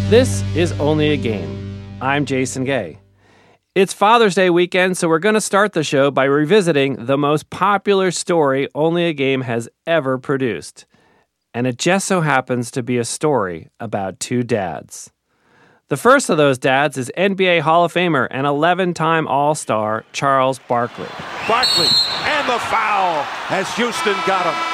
This is Only a Game. I'm Jason Gay. It's Father's Day weekend, so we're going to start the show by revisiting the most popular story Only a Game has ever produced. And it just so happens to be a story about two dads. The first of those dads is NBA Hall of Famer and 11-time All-Star Charles Barkley. Barkley and the foul as Houston got him.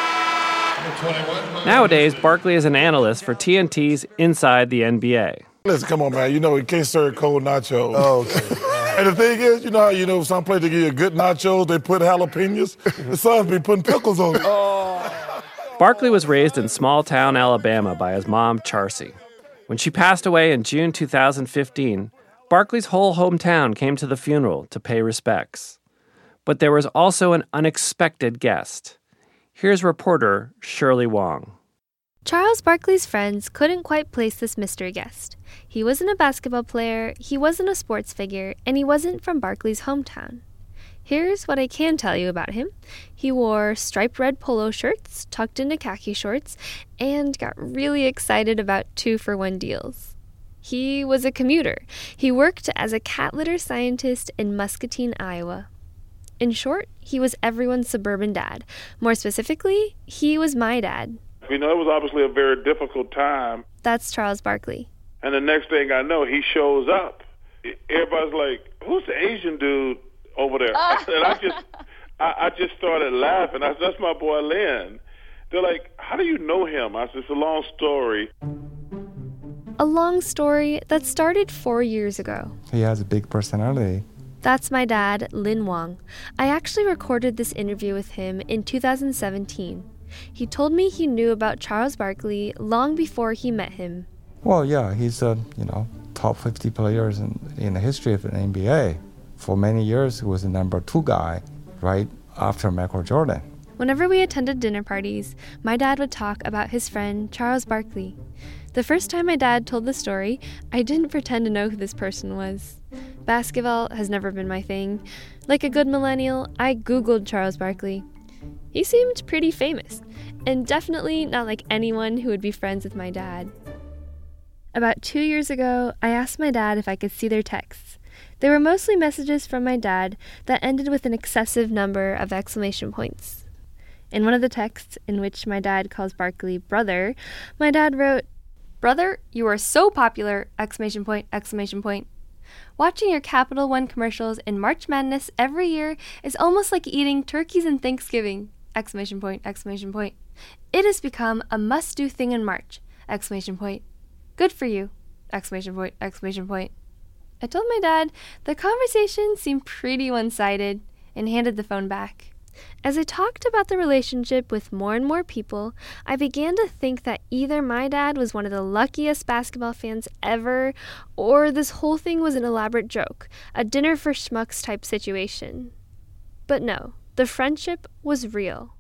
Nowadays, Barkley is an analyst for TNT's Inside the NBA. Listen, come on, man. You can't serve cold nachos. Oh, okay. And the thing is, how some place they give you good nachos, they put jalapenos. The Suns be putting pickles on it. Barkley was raised in small-town Alabama by his mom, Charcy. When she passed away in June 2015, Barkley's whole hometown came to the funeral to pay respects. But there was also an unexpected guest. Here's reporter Shirley Wong. Charles Barkley's friends couldn't quite place this mystery guest. He wasn't a basketball player, he wasn't a sports figure, and he wasn't from Barkley's hometown. Here's what I can tell you about him. He wore striped red polo shirts, tucked into khaki shorts, and got really excited about 2-for-1 deals. He was a commuter. He worked as a cat litter scientist in Muscatine, Iowa. In short, he was everyone's suburban dad. More specifically, he was my dad. It was obviously a very difficult time. That's Charles Barkley. And the next thing I know, he shows up. Everybody's like, who's the Asian dude over there? And I just started laughing. I said, that's my boy Lynn. They're like, how do you know him? I said, it's a long story. A long story that started 4 years ago. He has a big personality. That's my dad, Lin Wong. I actually recorded this interview with him in 2017. He told me he knew about Charles Barkley long before he met him. Well, yeah, he's a, top 50 players in the history of the NBA. For many years, he was the number 2 guy, right after Michael Jordan. Whenever we attended dinner parties, my dad would talk about his friend, Charles Barkley. The first time my dad told the story, I didn't pretend to know who this person was. Basketball has never been my thing. Like a good millennial, I Googled Charles Barkley. He seemed pretty famous, and definitely not like anyone who would be friends with my dad. About 2 years ago, I asked my dad if I could see their texts. They were mostly messages from my dad that ended with an excessive number of exclamation points. In one of the texts, in which my dad calls Barkley brother, my dad wrote, "Brother, you are so popular! Exclamation point, exclamation point. Watching your Capital One commercials in March Madness every year is almost like eating turkeys in Thanksgiving! Exclamation point, exclamation point. It has become a must-do thing in March! Exclamation point. Good for you! Exclamation point, exclamation point." I told my dad the conversation seemed pretty one-sided and handed the phone back. As I talked about the relationship with more and more people, I began to think that either my dad was one of the luckiest basketball fans ever, or this whole thing was an elaborate joke, a dinner for schmucks type situation. But no, the friendship was real.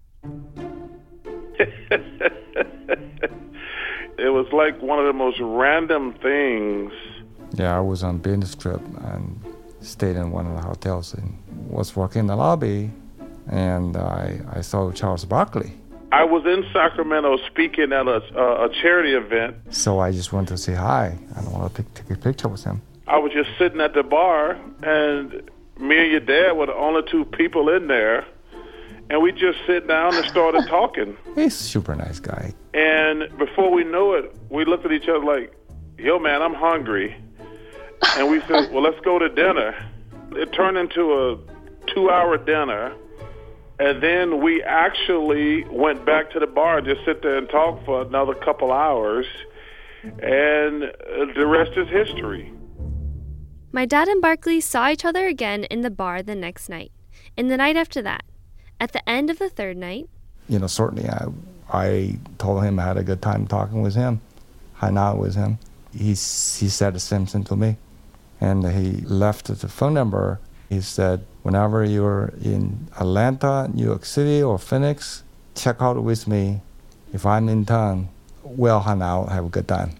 It was like one of the most random things. Yeah, I was on business trip and stayed in one of the hotels and was working in the lobby. And I saw Charles Barkley. I was in Sacramento speaking at a charity event. So I just wanted to say hi. I don't want to take a picture with him. I was just sitting at the bar, and me and your dad were the only 2 people in there. And we just sat down and started talking. He's a super nice guy. And before we knew it, we looked at each other like, yo, man, I'm hungry. And we said, well, let's go to dinner. It turned into a 2-hour dinner. And then we actually went back to the bar and just sit there and talk for another couple hours. And the rest is history. My dad and Barkley saw each other again in the bar the next night, and the night after that. At the end of the third night, certainly I told him I had a good time talking with him, hanging out with him. He said the same thing to me. And he left the phone number. He said, whenever you're in Atlanta, New York City, or Phoenix, check out with me. If I'm in town, we'll hang out, have a good time.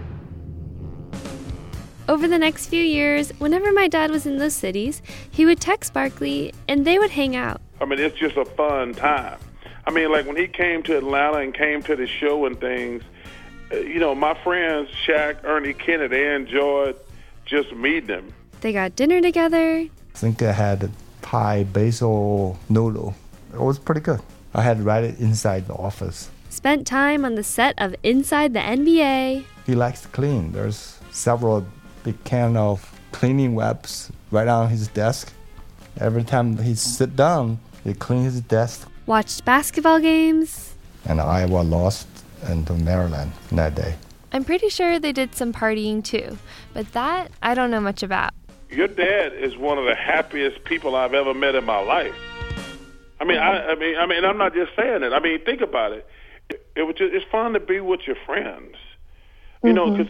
Over the next few years, whenever my dad was in those cities, he would text Barkley and they would hang out. It's just a fun time. Like when he came to Atlanta and came to the show and things, my friends, Shaq, Ernie Kennedy, they enjoyed just meeting him. They got dinner together. I think I had Thai basil noodle. It was pretty good. I had right inside the office. Spent time on the set of Inside the NBA. He likes to clean. There's several big can of cleaning wipes right on his desk. Every time he sit down, he clean his desk. Watched basketball games. And Iowa lost into Maryland that day. I'm pretty sure they did some partying too, but that I don't know much about. Your dad is one of the happiest people I've ever met in my life. I mean, I'm not just saying it. I mean, think about it. It's fun to be with your friends. Because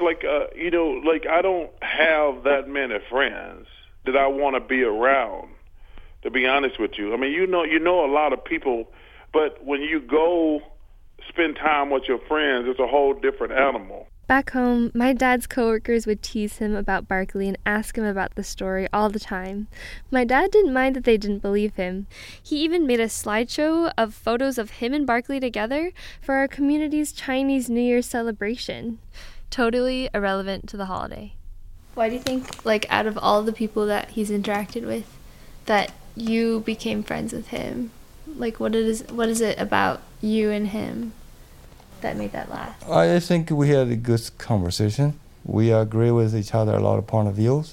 I don't have that many friends that I want to be around, to be honest with you. I mean, you know a lot of people, but when you go spend time with your friends, it's a whole different animal. Back home, my dad's coworkers would tease him about Barkley and ask him about the story all the time. My dad didn't mind that they didn't believe him. He even made a slideshow of photos of him and Barkley together for our community's Chinese New Year celebration. Totally irrelevant to the holiday. Why do you think, out of all the people that he's interacted with, that you became friends with him? What is it about you and him that made that last? I think we had a good conversation. We agree with each other a lot of point of views.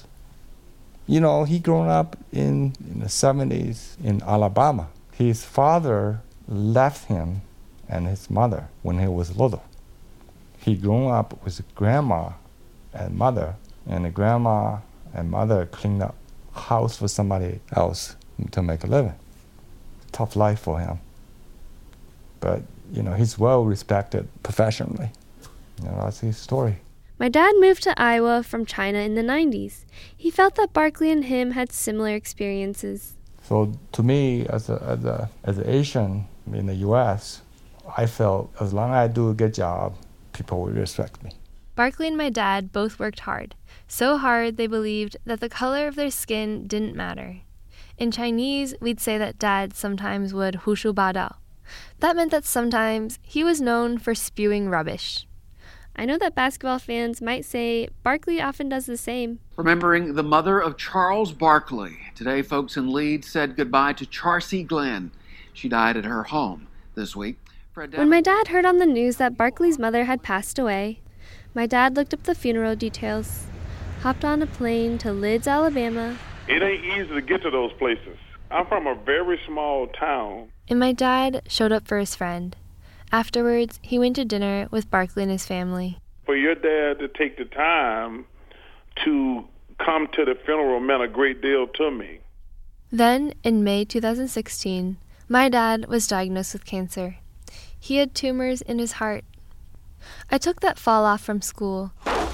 He grew up in the 70s in Alabama. His father left him and his mother when he was little. He grew up with grandma and mother, and the grandma and mother cleaned up house for somebody else to make a living. Tough life for him. But, he's well respected professionally. That's his story. My dad moved to Iowa from China in the 90s. He felt that Barkley and him had similar experiences. So to me, as an Asian in the U.S., I felt as long as I do a good job, people will respect me. Barkley and my dad both worked hard. So hard they believed that the color of their skin didn't matter. In Chinese, we'd say that dad sometimes would hushu ba dao. That meant that sometimes he was known for spewing rubbish. I know that basketball fans might say Barkley often does the same. Remembering the mother of Charles Barkley. Today, folks in Leeds said goodbye to Charcy Glenn. She died at her home this week. When my dad heard on the news that Barkley's mother had passed away, my dad looked up the funeral details, hopped on a plane to Leeds, Alabama. It ain't easy to get to those places. I'm from a very small town. And my dad showed up for his friend. Afterwards, he went to dinner with Barkley and his family. For your dad to take the time to come to the funeral meant a great deal to me. Then, in May 2016, my dad was diagnosed with cancer. He had tumors in his heart. I took that fall off from school.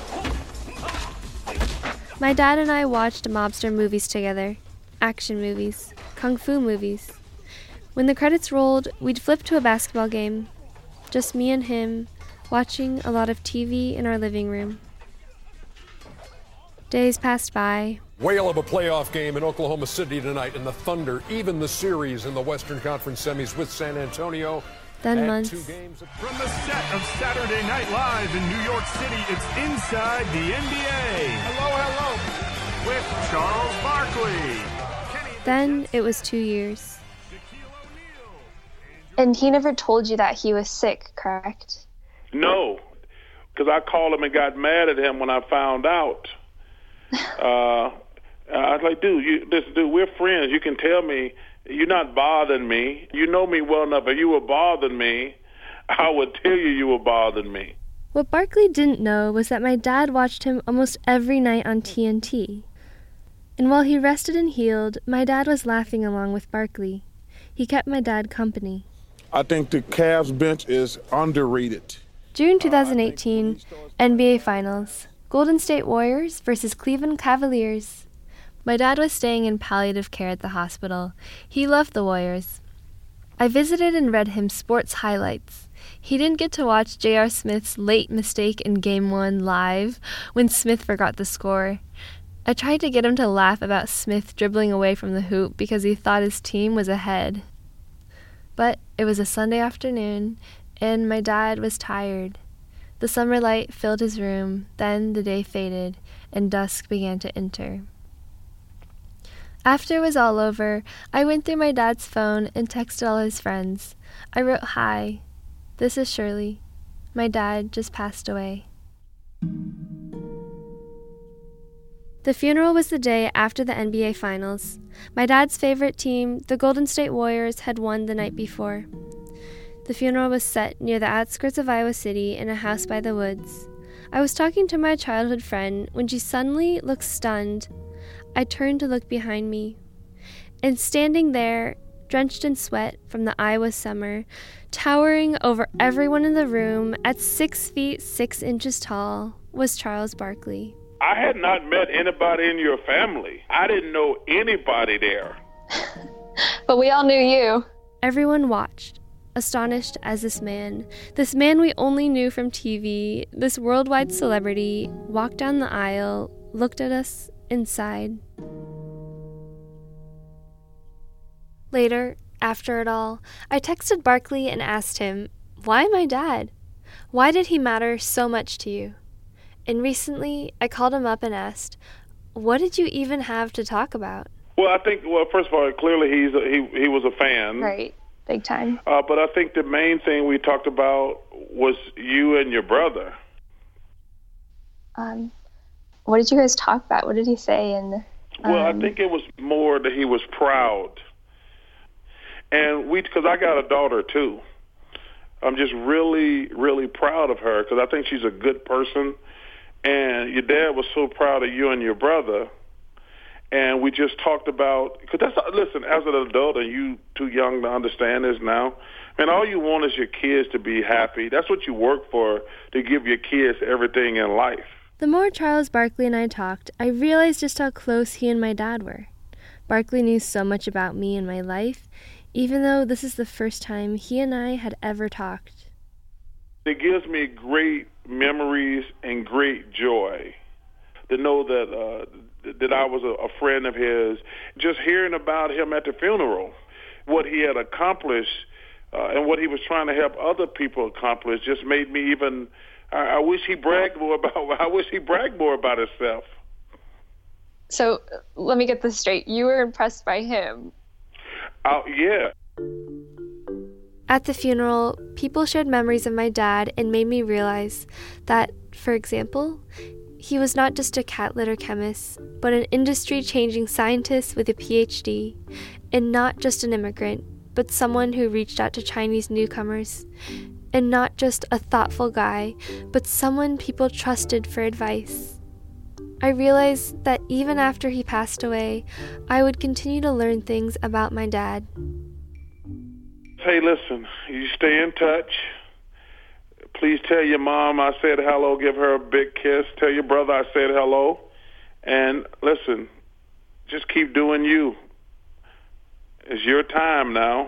My dad and I watched mobster movies together, action movies, kung fu movies. When the credits rolled, we'd flip to a basketball game. Just me and him, watching a lot of TV in our living room. Days passed by. Whale of a playoff game in Oklahoma City tonight, and the Thunder even the series in the Western Conference semis with San Antonio. Then months. From the set of Saturday Night Live in New York City, it's Inside the NBA. Hello, with Charles Barkley. Then it was 2 years. And he never told you that he was sick, correct? No, because I called him and got mad at him when I found out. I was like, dude, we're friends. You can tell me. You're not bothering me. You know me well enough. If you were bothering me, I would tell you were bothering me. What Barkley didn't know was that my dad watched him almost every night on TNT. And while he rested and healed, my dad was laughing along with Barkley. He kept my dad company. I think the Cavs bench is underrated. June 2018, NBA Finals. Golden State Warriors versus Cleveland Cavaliers. My dad was staying in palliative care at the hospital. He loved the Warriors. I visited and read him sports highlights. He didn't get to watch J.R. Smith's late mistake in Game 1 live when Smith forgot the score. I tried to get him to laugh about Smith dribbling away from the hoop because he thought his team was ahead. But it was a Sunday afternoon, and my dad was tired. The summer light filled his room, then the day faded, and dusk began to enter. After it was all over, I went through my dad's phone and texted all his friends. I wrote, "Hi, this is Shirley. My dad just passed away." The funeral was the day after the NBA Finals. My dad's favorite team, the Golden State Warriors, had won the night before. The funeral was set near the outskirts of Iowa City in a house by the woods. I was talking to my childhood friend when she suddenly looked stunned. I turned to look behind me, and standing there, drenched in sweat from the Iowa summer, towering over everyone in the room at 6 feet 6 inches tall, was Charles Barkley. I had not met anybody in your family. I didn't know anybody there. But we all knew you. Everyone watched, astonished as this man we only knew from TV, this worldwide celebrity, walked down the aisle, looked at us, and sighed. Later, after it all, I texted Barkley and asked him, "Why my dad? Why did he matter so much to you?" And recently, I called him up and asked, "What did you even have to talk about?" Well, I think, first of all, clearly he was a fan. Right, big time. But I think the main thing we talked about was you and your brother. What did you guys talk about? What did he say? Well, I think it was more that he was proud. And because I got a daughter too. I'm just really, really proud of her because I think she's a good person. And your dad was so proud of you and your brother. And we just talked about, listen, as an adult, and you too young to understand this now, man, all you want is your kids to be happy. That's what you work for, to give your kids everything in life. The more Charles Barkley and I talked, I realized just how close he and my dad were. Barkley knew so much about me and my life, even though this is the first time he and I had ever talked. It gives me great memories and great joy to know that I was a friend of his. Just hearing about him at the funeral, what he had accomplished and what he was trying to help other people accomplish, just made me even. I wish he bragged more about himself. So let me get this straight. You were impressed by him. Yeah. At the funeral, people shared memories of my dad and made me realize that, for example, he was not just a cat litter chemist, but an industry-changing scientist with a PhD, and not just an immigrant, but someone who reached out to Chinese newcomers, and not just a thoughtful guy, but someone people trusted for advice. I realized that even after he passed away, I would continue to learn things about my dad. Hey, listen, you stay in touch. Please tell your mom I said hello. Give her a big kiss. Tell your brother I said hello. And listen, just keep doing you. It's your time now.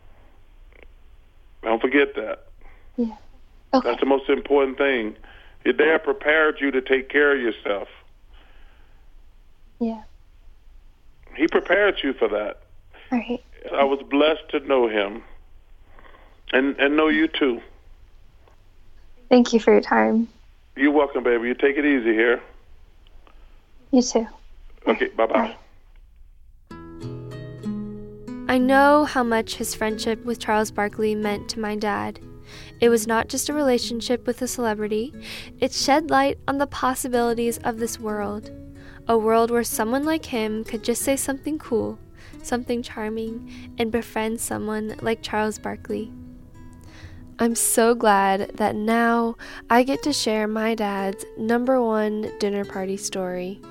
Don't forget that. Yeah. Okay. That's the most important thing. Your dad prepared you to take care of yourself. Yeah. He prepared you for that. All right. I was blessed to know him and know you too. Thank you for your time. You're welcome, baby. You take it easy here. You too. Okay, bye-bye. Bye. I know how much his friendship with Charles Barkley meant to my dad. It was not just a relationship with a celebrity. It shed light on the possibilities of this world. A world where someone like him could just say something cool, something charming, and befriend someone like Charles Barkley. I'm so glad that now I get to share my dad's #1 dinner party story.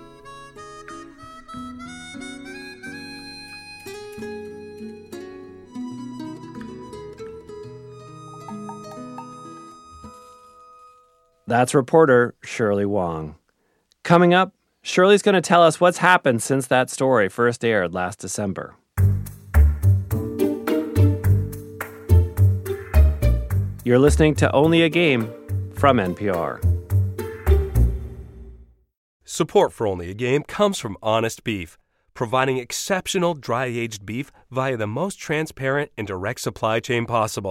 That's reporter Shirley Wong. Coming up, Shirley's going to tell us what's happened since that story first aired last December. You're listening to Only a Game from NPR. Support for Only a Game comes from Honest Beef, providing exceptional dry-aged beef via the most transparent and direct supply chain possible.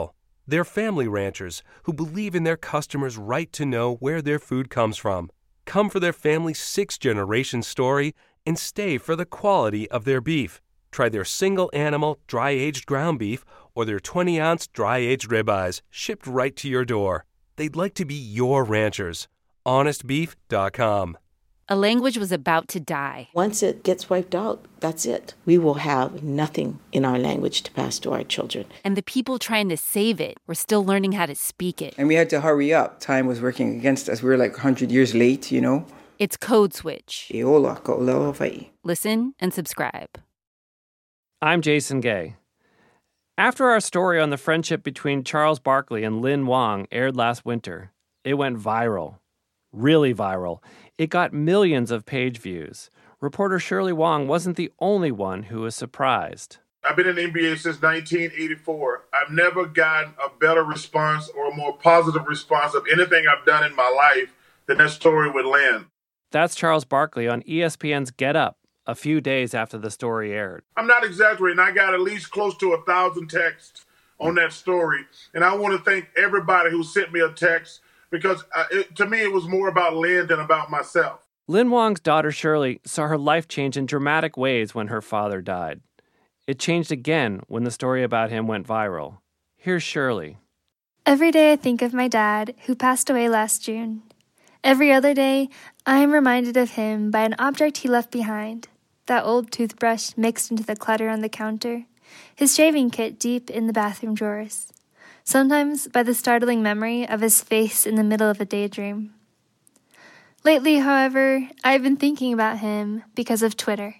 They're family ranchers who believe in their customers' right to know where their food comes from. Come for their family's 6th-generation story and stay for the quality of their beef. Try their single-animal, dry-aged ground beef or their 20-ounce dry-aged ribeyes shipped right to your door. They'd like to be your ranchers. HonestBeef.com. A language was about to die. Once it gets wiped out, that's it. We will have nothing in our language to pass to our children. And the people trying to save it were still learning how to speak it. And we had to hurry up. Time was working against us. We were like 100 years late, you know. It's Code Switch. Listen and subscribe. I'm Jason Gay. After our story on the friendship between Charles Barkley and Lynn Wong aired last winter, it went viral. Really viral. It got millions of page views. Reporter Shirley Wong wasn't the only one who was surprised. I've been in the NBA since 1984. I've never gotten a better response or a more positive response of anything I've done in my life than that story with Lynn. That's Charles Barkley on ESPN's Get Up a few days after the story aired. I'm not exaggerating. I got at least close to 1,000 texts on that story. And I want to thank everybody who sent me a text because to me it was more about Lynn than about myself. Lynn Wong's daughter Shirley saw her life change in dramatic ways when her father died. It changed again when the story about him went viral. Here's Shirley. Every day I think of my dad, who passed away last June. Every other day, I am reminded of him by an object he left behind. That old toothbrush mixed into the clutter on the counter. His shaving kit deep in the bathroom drawers. Sometimes by the startling memory of his face in the middle of a daydream. Lately, however, I've been thinking about him because of Twitter.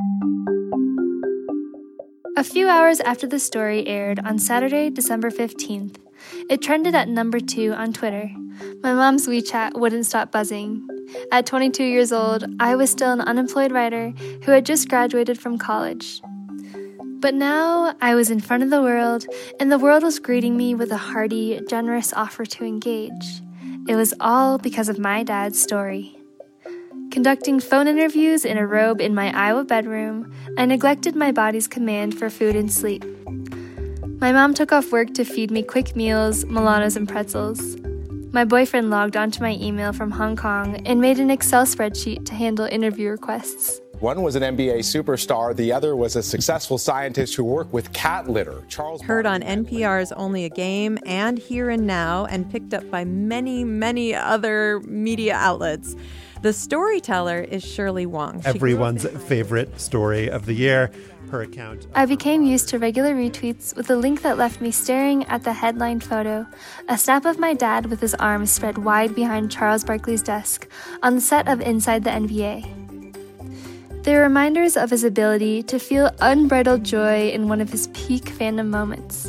A few hours after the story aired on Saturday, December 15th, it trended at number 2 on Twitter. My mom's WeChat wouldn't stop buzzing. At 22 years old, I was still an unemployed writer who had just graduated from college. But now I was in front of the world, and the world was greeting me with a hearty, generous offer to engage. It was all because of my dad's story. Conducting phone interviews in a robe in my Iowa bedroom, I neglected my body's command for food and sleep. My mom took off work to feed me quick meals, Milanos, and pretzels. My boyfriend logged onto my email from Hong Kong and made an Excel spreadsheet to handle interview requests. One was an NBA superstar. The other was a successful scientist who worked with cat litter. Charles heard on NPR's Only a Game and Here and Now, and picked up by many, many other media outlets. The storyteller is Shirley Wong. Everyone's favorite story of the year. Her account. I became used to regular retweets with a link that left me staring at the headline photo, a snap of my dad with his arms spread wide behind Charles Barkley's desk on the set of Inside the NBA. They were reminders of his ability to feel unbridled joy in one of his peak fandom moments.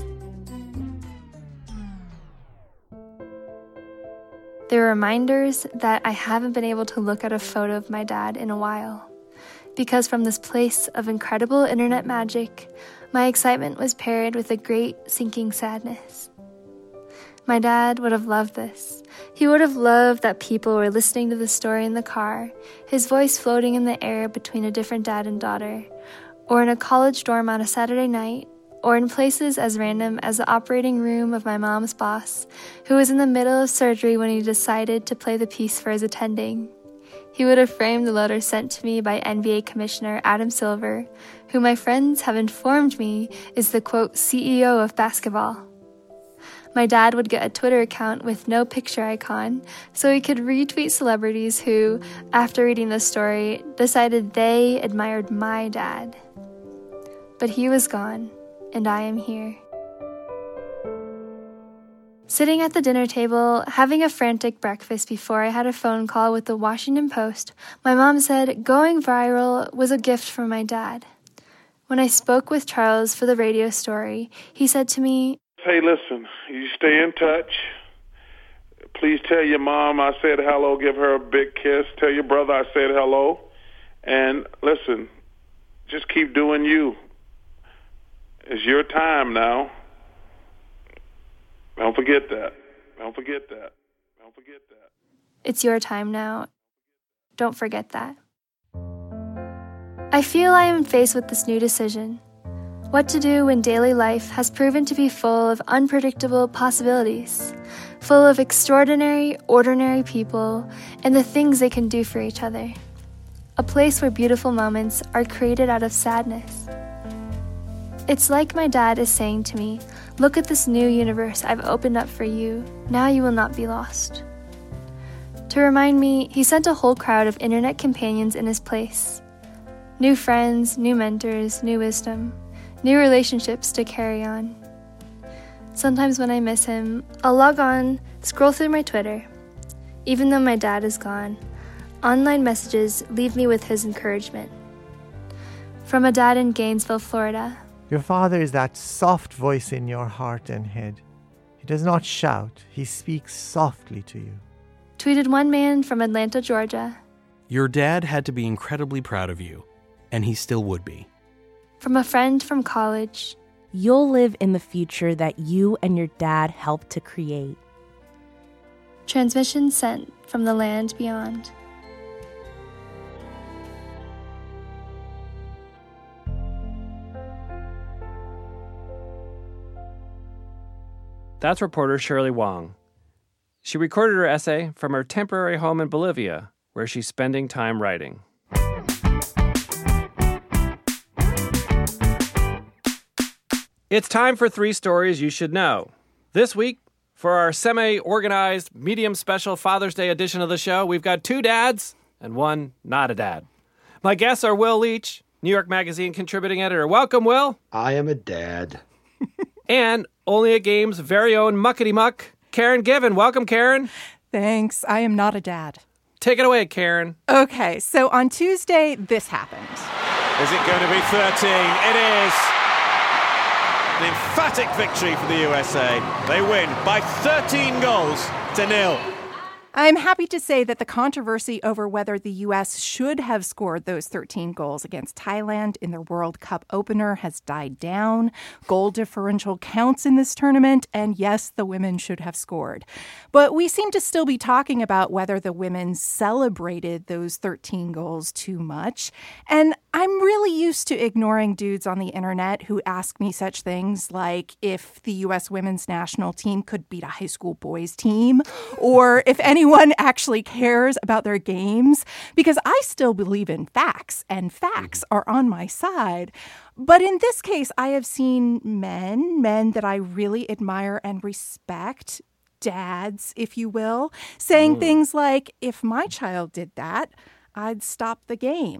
They were reminders that I haven't been able to look at a photo of my dad in a while. Because from this place of incredible internet magic, my excitement was paired with a great sinking sadness. My dad would have loved this. He would have loved that people were listening to the story in the car, his voice floating in the air between a different dad and daughter, or in a college dorm on a Saturday night, or in places as random as the operating room of my mom's boss, who was in the middle of surgery when he decided to play the piece for his attending. He would have framed the letter sent to me by NBA Commissioner Adam Silver, who my friends have informed me is the, quote, CEO of basketball. My dad would get a Twitter account with no picture icon, so he could retweet celebrities who, after reading the story, decided they admired my dad. But he was gone, and I am here. Sitting at the dinner table, having a frantic breakfast before I had a phone call with the Washington Post, my mom said going viral was a gift from my dad. When I spoke with Charles for the radio story, he said to me, "Hey, listen, you stay in touch. Please tell your mom I said hello, give her a big kiss. Tell your brother I said hello. And listen, just keep doing you. It's your time now. Don't forget that. Don't forget that. Don't forget that." It's your time now. Don't forget that. I feel I am faced with this new decision. What to do when daily life has proven to be full of unpredictable possibilities, full of extraordinary, ordinary people and the things they can do for each other. A place where beautiful moments are created out of sadness. It's like my dad is saying to me, look at this new universe I've opened up for you. Now you will not be lost. To remind me, he sent a whole crowd of internet companions in his place. New friends, new mentors, new wisdom, new relationships to carry on. Sometimes when I miss him, I'll log on, scroll through my Twitter. Even though my dad is gone, online messages leave me with his encouragement. From a dad in Gainesville, Florida. Your father is that soft voice in your heart and head. He does not shout, he speaks softly to you. Tweeted one man from Atlanta, Georgia. Your dad had to be incredibly proud of you, and he still would be. From a friend from college. You'll live in the future that you and your dad helped to create. Transmission sent from the land beyond. That's reporter Shirley Wong. She recorded her essay from her temporary home in Bolivia, where she's spending time writing. It's time for 3 stories you should know. This week, for our semi-organized, medium special Father's Day edition of the show, we've got 2 dads and 1 not a dad. My guests are Will Leach, New York Magazine contributing editor. Welcome, Will. I am a dad. And Only a Game's very own muckety muck, Karen Given. Welcome, Karen. Thanks. I am not a dad. Take it away, Karen. Okay, so on Tuesday, this happened. Is it going to be 13? It is. An emphatic victory for the USA. They win by 13 goals to 0. I'm happy to say that the controversy over whether the U.S. should have scored those 13 goals against Thailand in their World Cup opener has died down. Goal differential counts in this tournament, and yes, the women should have scored. But we seem to still be talking about whether the women celebrated those 13 goals too much. And I'm really used to ignoring dudes on the internet who ask me such things like if the U.S. women's national team could beat a high school boys team, or if anyone actually cares about their games, because I still believe in facts, and facts are on my side. But in this case, I have seen men that I really admire and respect, dads, if you will, saying things like, if my child did that, I'd stop the game.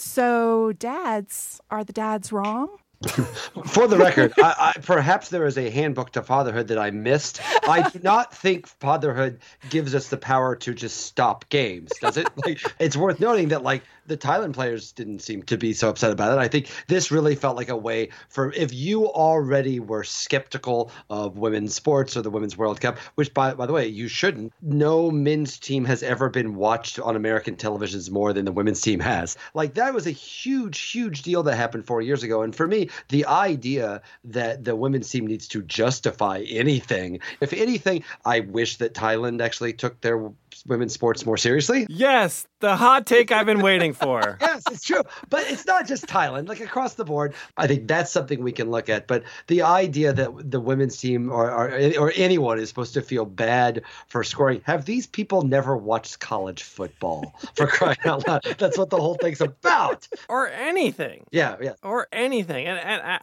So dads, are the dads wrong? For the record, perhaps there is a handbook to fatherhood that I missed. I do not think fatherhood gives us the power to just stop games, does it? It's worth noting that, the Thailand players didn't seem to be so upset about it. I think this really felt like a way for, if you already were skeptical of women's sports or the Women's World Cup, which, by the way, you shouldn't. No men's team has ever been watched on American televisions more than the women's team has. That was a huge, huge deal that happened 4 years ago. And for me, the idea that the women's team needs to justify anything, if anything, I wish that Thailand actually took their women's sports more seriously. Yes, the hot take I've been waiting for. Yes, it's true. But it's not just Thailand. Across the board, I think that's something we can look at. But the idea that the women's team or anyone is supposed to feel bad for scoring, have these people never watched college football, for crying out loud? That's what the whole thing's about. Or anything. Yeah. Or anything. And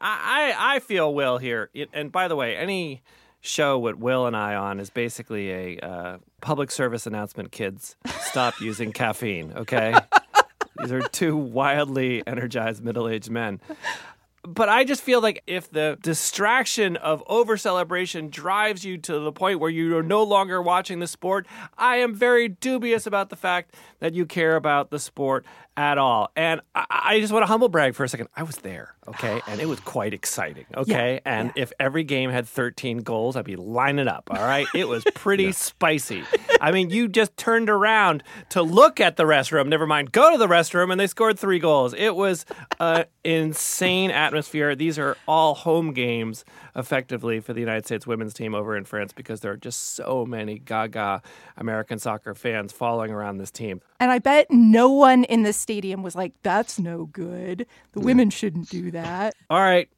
I feel Will here. And by the way, any show with Will and I on is basically a public service announcement. Kids, stop using caffeine, okay? These are 2 wildly energized middle-aged men. But I just feel like if the distraction of over-celebration drives you to the point where you are no longer watching the sport, I am very dubious about the fact that you care about the sport at all. And I just want to humble brag for a second. I was there, okay? And it was quite exciting, okay? If every game had 13 goals, I'd be lining up, all right? It was pretty spicy. I mean, you just turned around to look at the restroom, never mind go to the restroom, and they scored 3 goals. It was an insane atmosphere. These are all home games, effectively, for the United States women's team over in France because there are just so many gaga American soccer fans following around this team. And I bet no one in the stadium was like, that's no good. The women shouldn't do that. All right.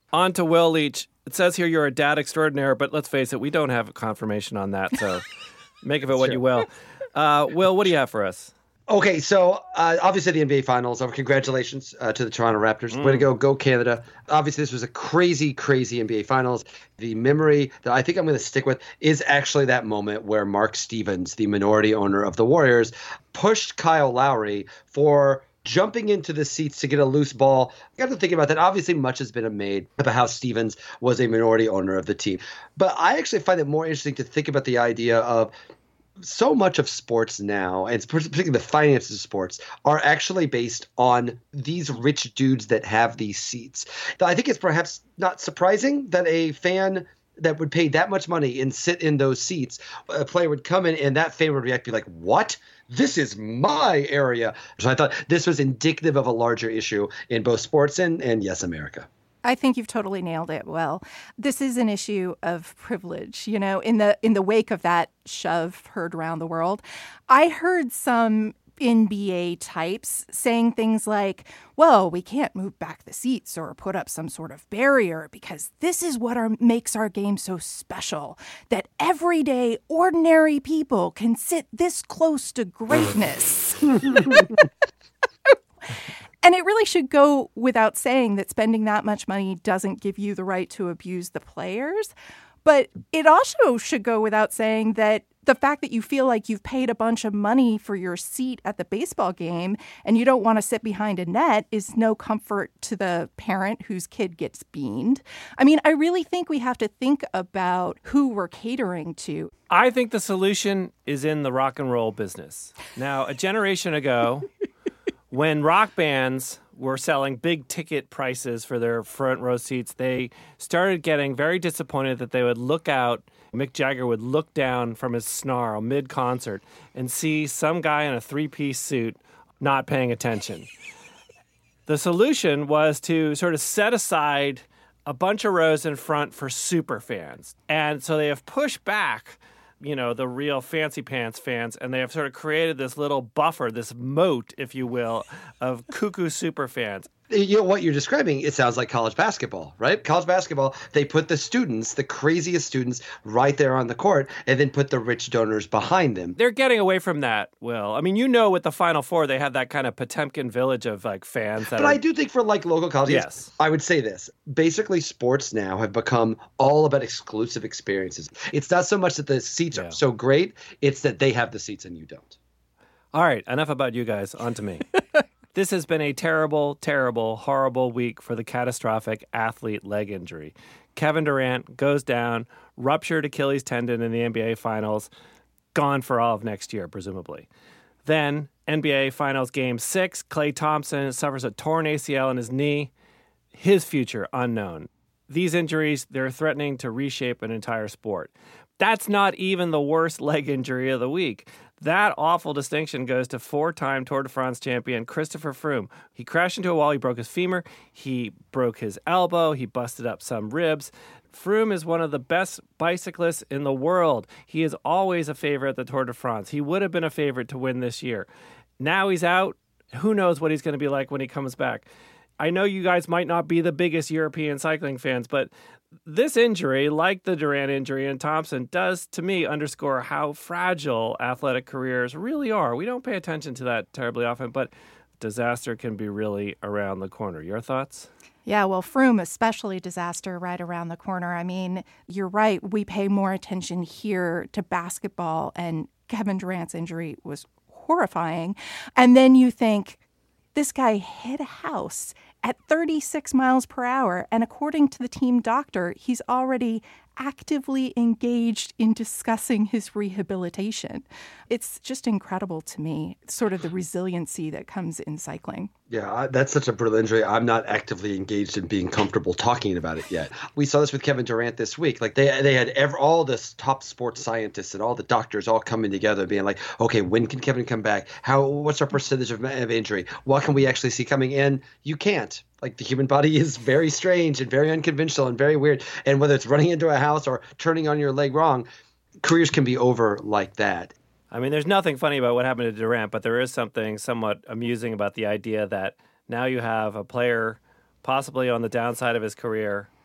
On to Will Leach. It says here you're a dad extraordinaire, but let's face it, we don't have confirmation on that, so make of it what you will. Will, what do you have for us? Okay, so obviously the NBA Finals. Congratulations to the Toronto Raptors. Way to go. Go Canada. Obviously, this was a crazy, crazy NBA Finals. The memory that I think I'm going to stick with is actually that moment where Mark Stevens, the minority owner of the Warriors, pushed Kyle Lowry for jumping into the seats to get a loose ball. I got to think about that. Obviously, much has been made about how Stevens was a minority owner of the team. But I actually find it more interesting to think about the idea of so much of sports now, and particularly the finances of sports, are actually based on these rich dudes that have these seats. I think it's perhaps not surprising that a fan that would pay that much money and sit in those seats, a player would come in and that fan would react, be like, what? This is my area. So I thought this was indicative of a larger issue in both sports and yes, America. I think you've totally nailed it. Well, this is an issue of privilege. You know, in the wake of that shove heard around the world, I heard some NBA types saying things like, well, we can't move back the seats or put up some sort of barrier because this is what makes our game so special, that everyday, ordinary people can sit this close to greatness. And it really should go without saying that spending that much money doesn't give you the right to abuse the players. But it also should go without saying that the fact that you feel like you've paid a bunch of money for your seat at the baseball game and you don't want to sit behind a net is no comfort to the parent whose kid gets beaned. I mean, I really think we have to think about who we're catering to. I think the solution is in the rock and roll business. Now, a generation ago, when rock bands were selling big ticket prices for their front row seats, they started getting very disappointed that they would look out. Mick Jagger would look down from his snarl mid-concert and see some guy in a three-piece suit not paying attention. The solution was to sort of set aside a bunch of rows in front for super fans. And so they have pushed back, you know, the real fancy pants fans, and they have sort of created this little buffer, this moat, if you will, of cuckoo super fans. You know, what you're describing, it sounds like college basketball, right? College basketball, they put the students, the craziest students, right there on the court and then put the rich donors behind them. They're getting away from that, Will. I mean, you know, with the Final Four, they have that kind of Potemkin village of like fans. But I do think for like local colleges, yes. I would say this. Basically, sports now have become all about exclusive experiences. It's not so much that the seats are so great, it's that they have the seats and you don't. All right, enough about you guys. On to me. This has been a terrible, terrible, horrible week for the catastrophic athlete leg injury. Kevin Durant goes down, ruptured Achilles tendon in the NBA Finals, gone for all of next year, presumably. Then, NBA Finals Game 6, Klay Thompson suffers a torn ACL in his knee. His future unknown. These injuries, they're threatening to reshape an entire sport. That's not even the worst leg injury of the week. That awful distinction goes to four-time Tour de France champion Christopher Froome. He crashed into a wall, he broke his femur, he broke his elbow, he busted up some ribs. Froome is one of the best bicyclists in the world. He is always a favorite at the Tour de France. He would have been a favorite to win this year. Now he's out. Who knows what he's going to be like when he comes back. I know you guys might not be the biggest European cycling fans, but this injury, like the Durant injury and Thompson, does, to me, underscore how fragile athletic careers really are. We don't pay attention to that terribly often, but disaster can be really around the corner. Your thoughts? Yeah, well, Froome, especially disaster right around the corner. I mean, you're right. We pay more attention here to basketball, and Kevin Durant's injury was horrifying. And then you think, this guy hit a house at 36 miles per hour, and according to the team doctor, he's already actively engaged in discussing his rehabilitation. It's just incredible to me, sort of the resiliency that comes in cycling. Yeah, that's such a brutal injury. I'm not actively engaged in being comfortable talking about it yet. We saw this with Kevin Durant this week. Like they had all this top sports scientists and all the doctors all coming together being like, okay, when can Kevin come back? What's our percentage of injury? What can we actually see coming in? You can't. Like the human body is very strange and very unconventional and very weird. And whether it's running into a house or turning on your leg wrong, careers can be over like that. I mean, there's nothing funny about what happened to Durant, but there is something somewhat amusing about the idea that now you have a player possibly on the downside of his career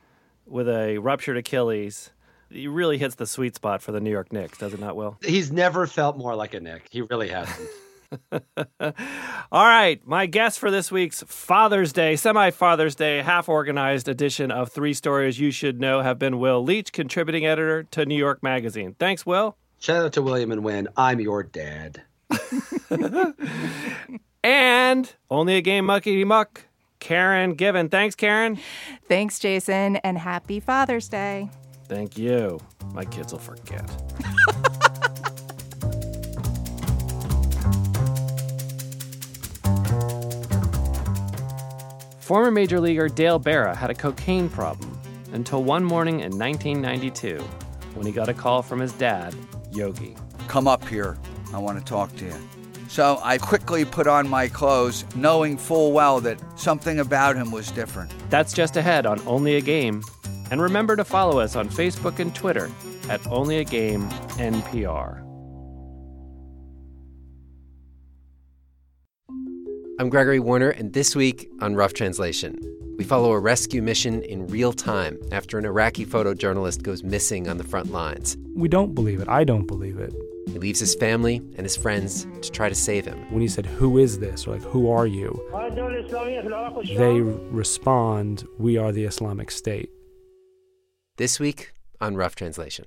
with a ruptured Achilles. He really hits the sweet spot for the New York Knicks, does it not, Will? He's never felt more like a Knick. He really hasn't. All right, my guest for this week's Father's Day, semi-Father's Day, half-organized edition of 3 Stories You Should Know have been Will Leach, contributing editor to New York Magazine. Thanks, Will. Shout out to William and Wynn. I'm your dad. And Only a Game Muckety Muck, Karen Given. Thanks, Karen. Thanks, Jason, and happy Father's Day. Thank you. My kids will forget. Former Major Leaguer Dale Berra had a cocaine problem until one morning in 1992 when he got a call from his dad, Yogi. Come up here. I want to talk to you. So I quickly put on my clothes, knowing full well that something about him was different. That's just ahead on Only a Game. And remember to follow us on Facebook and Twitter at Only a Game NPR. I'm Gregory Warner, and this week on Rough Translation, we follow a rescue mission in real time after an Iraqi photojournalist goes missing on the front lines. We don't believe it. I don't believe it. He leaves his family and his friends to try to save him. When he said, "Who is this?" or like, "Who are you?" they respond, "We are the Islamic State." This week on Rough Translation.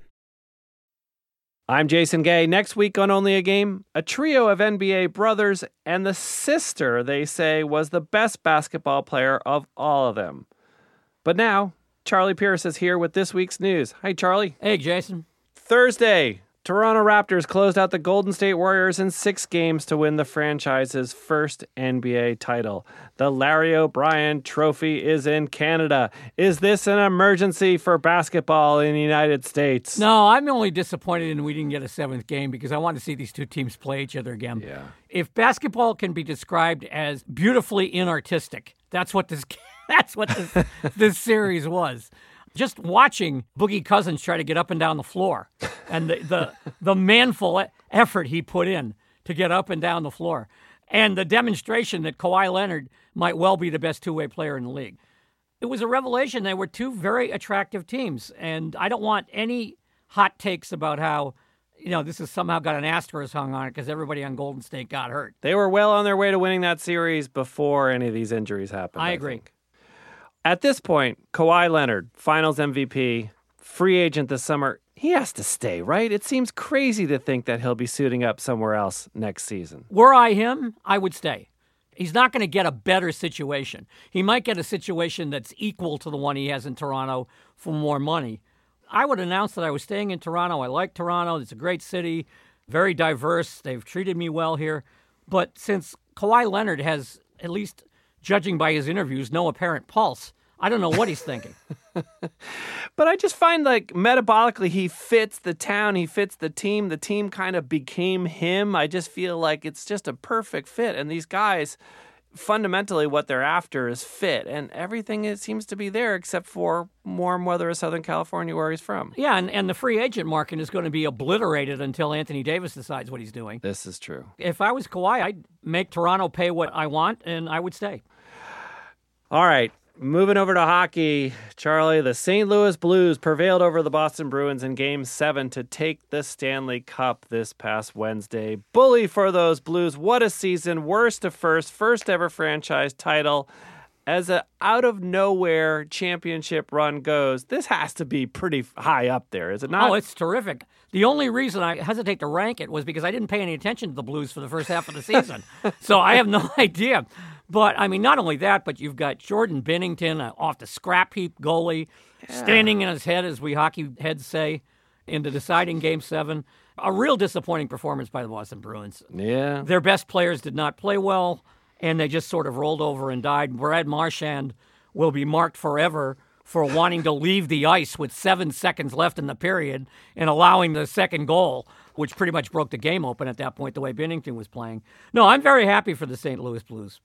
I'm Jason Gay. Next week on Only a Game, a trio of NBA brothers and the sister they say was the best basketball player of all of them. But now, Charlie Pierce is here with this week's news. Hi, Charlie. Hey, Jason. Thursday, Toronto Raptors closed out the Golden State Warriors in 6 games to win the franchise's first NBA title. The Larry O'Brien Trophy is in Canada. Is this an emergency for basketball in the United States? No, I'm only disappointed in we didn't get a 7th game because I want to see these two teams play each other again. Yeah. If basketball can be described as beautifully inartistic, that's what this this series was. Just watching Boogie Cousins try to get up and down the floor and the manful effort he put in to get up and down the floor and the demonstration that Kawhi Leonard might well be the best two-way player in the league. It was a revelation. They were two very attractive teams, and I don't want any hot takes about how, this has somehow got an asterisk hung on it because everybody on Golden State got hurt. They were well on their way to winning that series before any of these injuries happened. I agree. Think. At this point, Kawhi Leonard, Finals MVP, free agent this summer, he has to stay, right? It seems crazy to think that he'll be suiting up somewhere else next season. Were I him, I would stay. He's not going to get a better situation. He might get a situation that's equal to the one he has in Toronto for more money. I would announce that I was staying in Toronto. I like Toronto. It's a great city, very diverse. They've treated me well here. But since Kawhi Leonard has, at least judging by his interviews, no apparent pulse, I don't know what he's thinking. But I just find metabolically he fits the town, he fits the team kind of became him. I just feel like it's just a perfect fit. And these guys, fundamentally what they're after is fit. And everything seems to be there except for warm weather of Southern California where he's from. Yeah, and the free agent market is going to be obliterated until Anthony Davis decides what he's doing. This is true. If I was Kawhi, I'd make Toronto pay what I want, and I would stay. All right. Moving over to hockey, Charlie, the St. Louis Blues prevailed over the Boston Bruins in Game 7 to take the Stanley Cup this past Wednesday. Bully for those Blues. What a season. Worst to first ever franchise title. As an out-of-nowhere championship run goes, this has to be pretty high up there, is it not? Oh, it's terrific. The only reason I hesitate to rank it was because I didn't pay any attention to the Blues for the first half of the season. So I have no idea. But, not only that, but you've got Jordan Binnington, off the scrap heap goalie, standing in his head, as we hockey heads say, in the deciding Game 7. A real disappointing performance by the Boston Bruins. Yeah. Their best players did not play well, and they just sort of rolled over and died. Brad Marchand will be marked forever for wanting to leave the ice with 7 seconds left in the period and allowing the second goal, which pretty much broke the game open at that point, the way Binnington was playing. No, I'm very happy for the St. Louis Blues.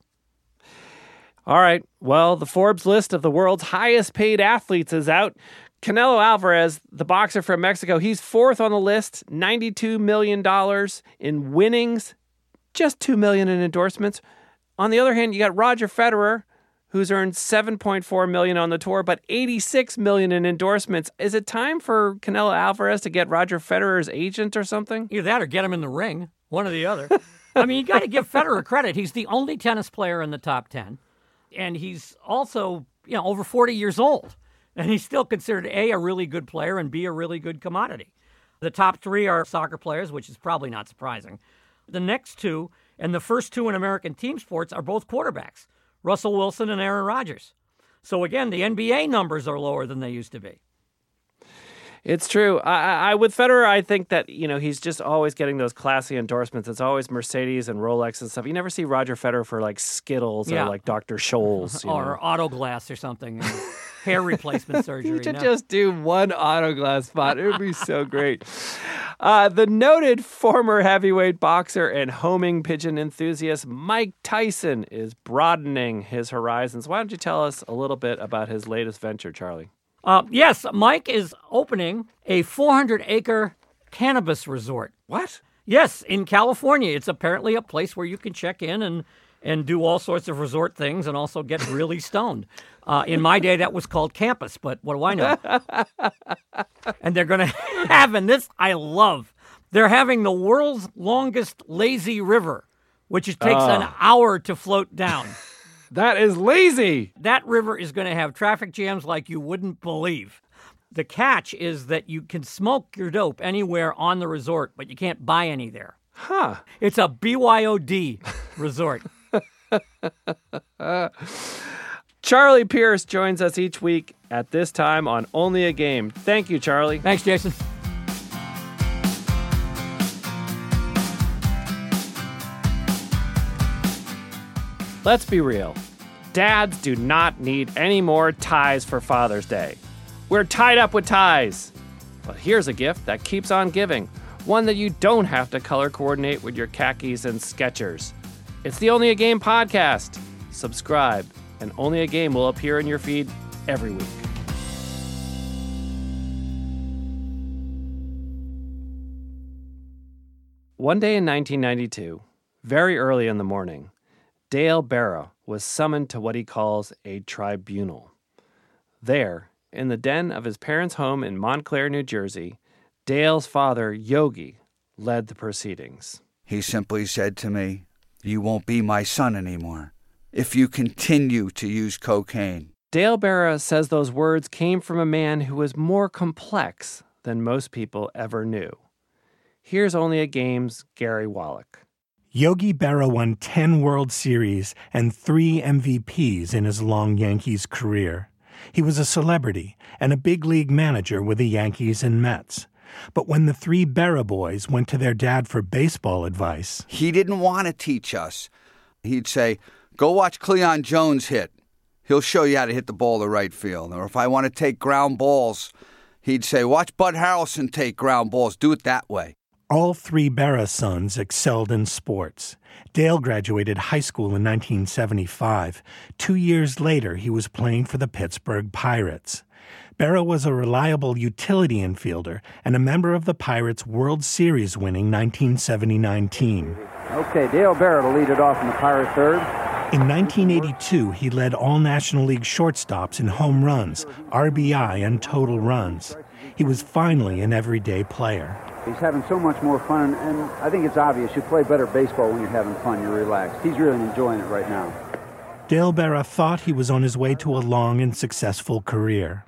All right. Well, the Forbes list of the world's highest paid athletes is out. Canelo Alvarez, the boxer from Mexico, he's 4th on the list, $92 million in winnings, just $2 million in endorsements. On the other hand, you got Roger Federer, who's earned $7.4 million on the tour, but $86 million in endorsements. Is it time for Canelo Alvarez to get Roger Federer's agent or something? Either that or get him in the ring, one or the other. I mean, you got to give Federer credit. He's the only tennis player in the top 10, and he's also, over 40 years old, and he's still considered A, a really good player, and B, a really good commodity. The top 3 are soccer players, which is probably not surprising. The next 2 and the first 2 in American team sports are both quarterbacks, Russell Wilson and Aaron Rodgers. So again, the NBA numbers are lower than they used to be. It's true. I with Federer, I think that, he's just always getting those classy endorsements. It's always Mercedes and Rolex and stuff. You never see Roger Federer for like Skittles or like Dr. Scholl's. Or Autoglass or something. Hair replacement surgery. You should just do one Autoglass spot. It would be so great. The noted former heavyweight boxer and homing pigeon enthusiast Mike Tyson is broadening his horizons. Why don't you tell us a little bit about his latest venture, Charlie? Yes, Mike is opening a 400-acre cannabis resort. What? Yes, in California. It's apparently a place where you can check in and do all sorts of resort things and also get really stoned. In my day, that was called campus, but what do I know? And they're going to have, and this I love, they're having the world's longest lazy river, which takes an hour to float down. That is lazy. That river is going to have traffic jams like you wouldn't believe. The catch is that you can smoke your dope anywhere on the resort, but you can't buy any there. Huh. It's a BYOD resort. Charlie Pierce joins us each week at this time on Only a Game. Thank you, Charlie. Thanks, Jason. Let's be real. Dads do not need any more ties for Father's Day. We're tied up with ties. But here's a gift that keeps on giving. One that you don't have to color coordinate with your khakis and Skechers. It's the Only a Game podcast. Subscribe, and Only a Game will appear in your feed every week. One day in 1992, very early in the morning, Dale Barra was summoned to what he calls a tribunal. There, in the den of his parents' home in Montclair, New Jersey, Dale's father, Yogi, led the proceedings. He simply said to me, "You won't be my son anymore if you continue to use cocaine." Dale Barra says those words came from a man who was more complex than most people ever knew. Here's Only a Game's Gary Wallach. Yogi Berra won 10 World Series and 3 MVPs in his long Yankees career. He was a celebrity and a big league manager with the Yankees and Mets. But when the 3 Berra boys went to their dad for baseball advice, he didn't want to teach us. He'd say, "Go watch Cleon Jones hit. He'll show you how to hit the ball to right field." Or if I want to take ground balls, he'd say, "Watch Bud Harrelson take ground balls. Do it that way." All 3 Berra sons excelled in sports. Dale graduated high school in 1975. 2 years later, he was playing for the Pittsburgh Pirates. Berra was a reliable utility infielder and a member of the Pirates' World Series winning 1979 team. Okay, Dale Barra to lead it off in the Pirates third. In 1982, he led all National League shortstops in home runs, RBI, and total runs. He was finally an everyday player. He's having so much more fun, and I think it's obvious. You play better baseball when you're having fun, you're relaxed. He's really enjoying it right now. Dale Barra thought he was on his way to a long and successful career.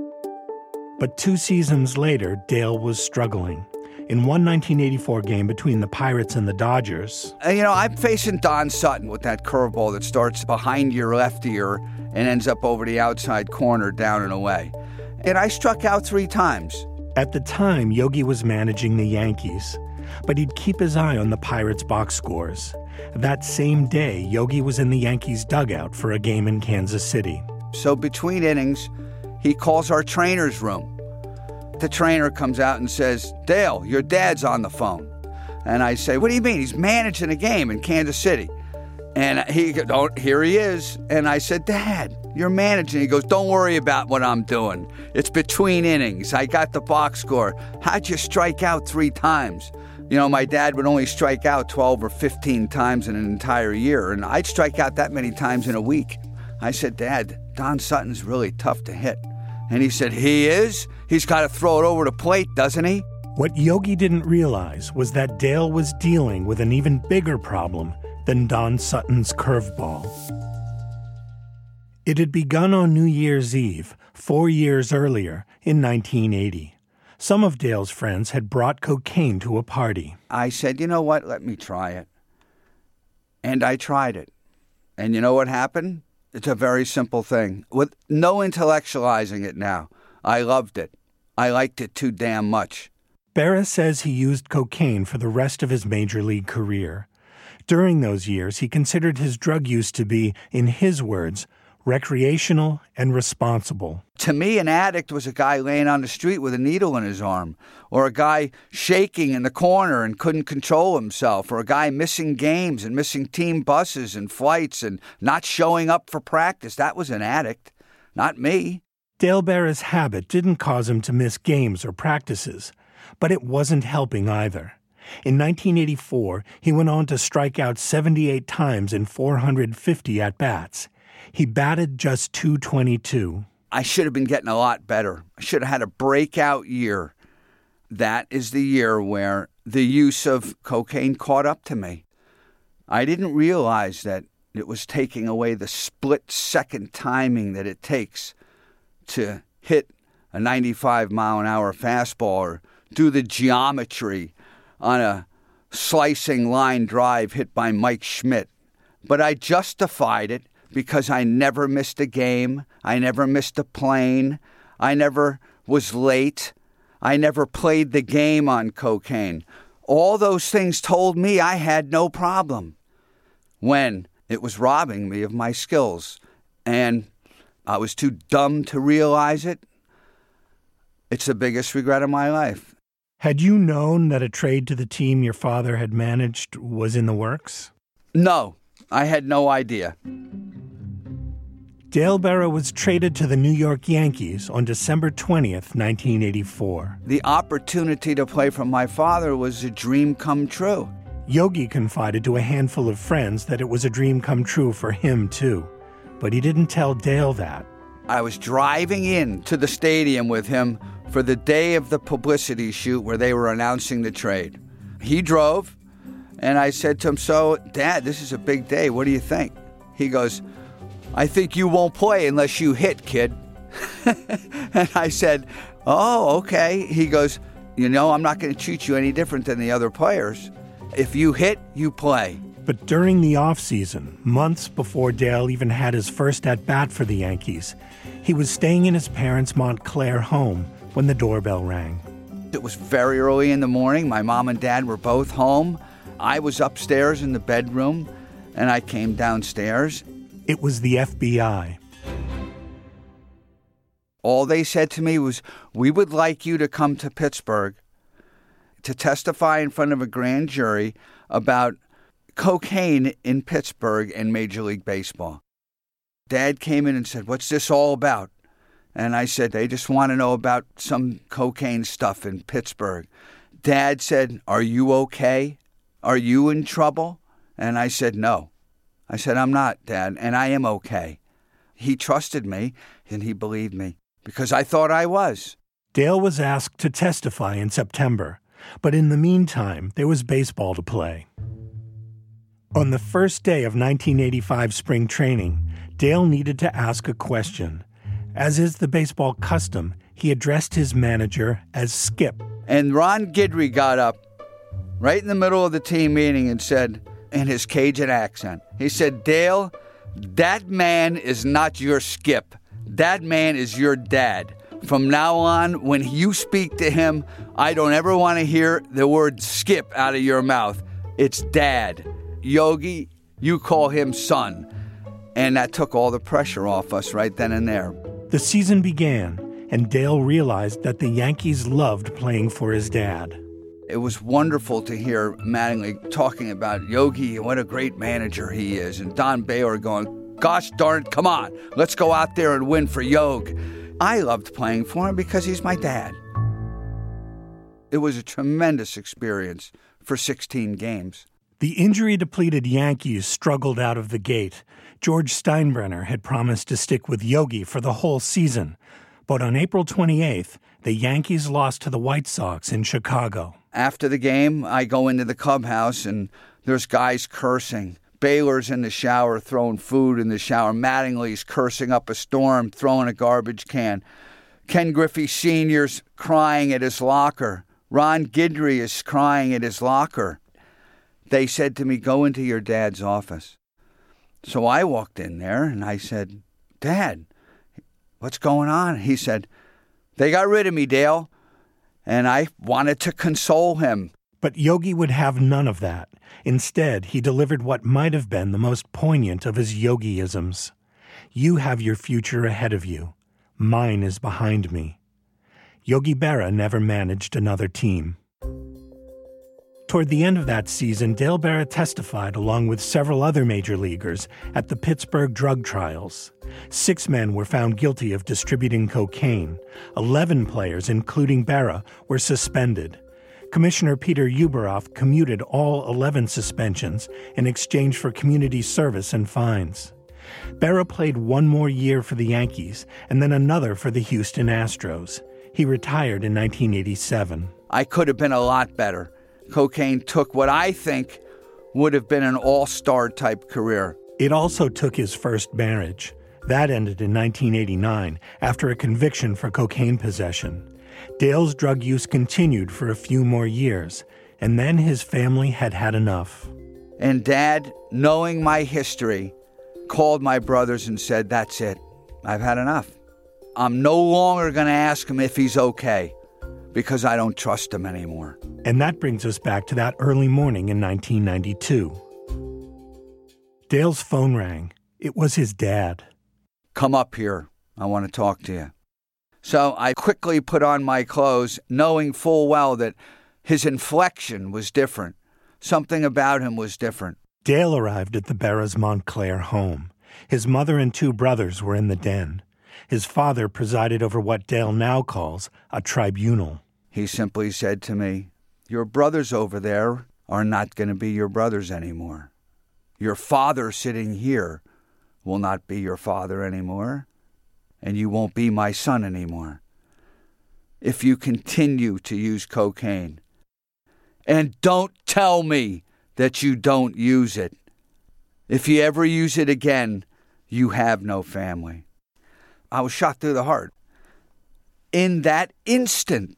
But 2 seasons later, Dale was struggling. In one 1984 game between the Pirates and the Dodgers. I'm facing Don Sutton with that curveball that starts behind your left ear and ends up over the outside corner, down and away. And I struck out 3 times. At the time, Yogi was managing the Yankees, but he'd keep his eye on the Pirates' box scores. That same day, Yogi was in the Yankees' dugout for a game in Kansas City. So between innings, he calls our trainer's room. The trainer comes out and says, "Dale, your dad's on the phone." And I say, "What do you mean? He's managing a game in Kansas City." And he goes, "Oh, here he is." And I said, "Dad, you're managing." He goes, "Don't worry about what I'm doing. It's between innings. I got the box score. How'd you strike out 3 times? My dad would only strike out 12 or 15 times in an entire year, and I'd strike out that many times in a week. I said, Dad, Don Sutton's really tough to hit. And he said, he is? He's got to throw it over the plate, doesn't he? What Yogi didn't realize was that Dale was dealing with an even bigger problem than Don Sutton's curveball. It had begun on New Year's Eve, 4 years earlier, in 1980. Some of Dale's friends had brought cocaine to a party. I said, you know what, let me try it. And I tried it. And you know what happened? It's a very simple thing. With no intellectualizing it now. I loved it. I liked it too damn much. Berra says he used cocaine for the rest of his major league career. During those years, he considered his drug use to be, in his words, recreational and responsible. To me, an addict was a guy laying on the street with a needle in his arm, or a guy shaking in the corner and couldn't control himself, or a guy missing games and missing team buses and flights and not showing up for practice. That was an addict, not me. Dale Berra's habit didn't cause him to miss games or practices, but it wasn't helping either. In 1984, he went on to strike out 78 times in 450 at-bats. He batted just .222. I should have been getting a lot better. I should have had a breakout year. That is the year where the use of cocaine caught up to me. I didn't realize that it was taking away the split-second timing that it takes to hit a 95-mile-an-hour fastball or do the geometry on a slicing line drive hit by Mike Schmidt. But I justified it because I never missed a game, I never missed a plane, I never was late, I never played the game on cocaine. All those things told me I had no problem when it was robbing me of my skills. And I was too dumb to realize it. It's the biggest regret of my life. Had you known that a trade to the team your father had managed was in the works? No, I had no idea. Dale Berra was traded to the New York Yankees on December 20th, 1984. The opportunity to play for my father was a dream come true. Yogi confided to a handful of friends that it was a dream come true for him, too. But he didn't tell Dale that. I was driving in to the stadium with him for the day of the publicity shoot where they were announcing the trade. He drove, and I said to him, so, Dad, this is a big day. What do you think? He goes, I think you won't play unless you hit, kid. And I said, oh, okay. He goes, you know, I'm not going to treat you any different than the other players. If you hit, you play. But during the offseason, months before Dale even had his first at-bat for the Yankees, he was staying in his parents' Montclair home when the doorbell rang. It was very early in the morning. My mom and dad were both home. I was upstairs in the bedroom, and I came downstairs. It was the FBI. All they said to me was, we would like you to come to Pittsburgh to testify in front of a grand jury about cocaine in Pittsburgh and Major League Baseball. Dad came in and said, what's this all about? And I said, they just want to know about some cocaine stuff in Pittsburgh. Dad said, are you okay? Are you in trouble? And I said, no. I said, I'm not, Dad, and I am okay. He trusted me, and he believed me, because I thought I was. Dale was asked to testify in September, but in the meantime, there was baseball to play. On the first day of 1985 spring training, Dale needed to ask a question. As is the baseball custom, he addressed his manager as Skip. And Ron Guidry got up right in the middle of the team meeting and said, in his Cajun accent, he said, Dale, that man is not your Skip. That man is your dad. From now on, when you speak to him, I don't ever want to hear the word Skip out of your mouth. It's Dad. Yogi, you call him son. And that took all the pressure off us right then and there. The season began, and Dale realized that the Yankees loved playing for his dad. It was wonderful to hear Mattingly talking about Yogi and what a great manager he is. And Don Baylor going, gosh darn it, come on, let's go out there and win for Yog. I loved playing for him because he's my dad. It was a tremendous experience for 16 games. The injury-depleted Yankees struggled out of the gate. George Steinbrenner had promised to stick with Yogi for the whole season. But on April 28th, the Yankees lost to the White Sox in Chicago. After the game, I go into the clubhouse, and there's guys cursing. Baylor's in the shower throwing food in the shower. Mattingly's cursing up a storm, throwing a garbage can. Ken Griffey Sr.'s crying at his locker. Ron Guidry is crying at his locker. They said to me, go into your dad's office. So I walked in there, and I said, Dad, what's going on? He said, they got rid of me, Dale. And I wanted to console him. But Yogi would have none of that. Instead, he delivered what might have been the most poignant of his Yogi-isms. You have your future ahead of you. Mine is behind me. Yogi Berra never managed another team. Toward the end of that season, Dale Berra testified along with several other major leaguers at the Pittsburgh drug trials. 6 men were found guilty of distributing cocaine. 11 players, including Berra, were suspended. Commissioner Peter Ueberroth commuted all 11 suspensions in exchange for community service and fines. Berra played 1 more year for the Yankees and then another for the Houston Astros. He retired in 1987. I could have been a lot better. Cocaine took what I think would have been an all-star type career. It also took his first marriage. That ended in 1989 after a conviction for cocaine possession. Dale's drug use continued for a few more years, and then his family had had enough. And Dad, knowing my history, called my brothers and said, that's it. I've had enough. I'm no longer going to ask him if he's okay, because I don't trust him anymore. And that brings us back to that early morning in 1992. Dale's phone rang. It was his dad. Come up here. I want to talk to you. So I quickly put on my clothes, knowing full well that his inflection was different. Something about him was different. Dale arrived at the Berras' Montclair home. His mother and 2 brothers were in the den. His father presided over what Dale now calls a tribunal. He simply said to me, your brothers over there are not going to be your brothers anymore. Your father sitting here will not be your father anymore, and you won't be my son anymore if you continue to use cocaine. And don't tell me that you don't use it. If you ever use it again, you have no family. I was shot through the heart. In that instant,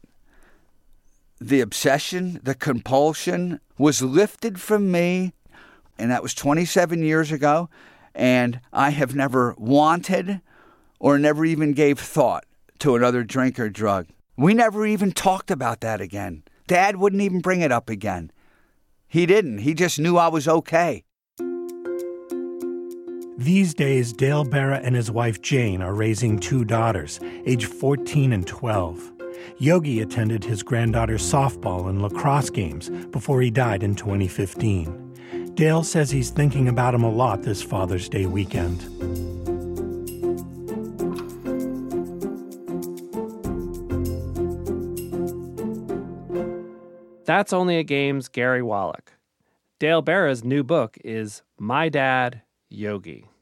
the obsession, the compulsion was lifted from me, and that was 27 years ago, and I have never wanted or never even gave thought to another drink or drug. We never even talked about that again. Dad wouldn't even bring it up again. He didn't. He just knew I was okay. These days, Dale Berra and his wife Jane are raising 2 daughters, aged 14 and 12. Yogi attended his granddaughter's softball and lacrosse games before he died in 2015. Dale says he's thinking about him a lot this Father's Day weekend. That's Only a Game's Gary Wallach. Dale Berra's new book is My Dad, Yogi.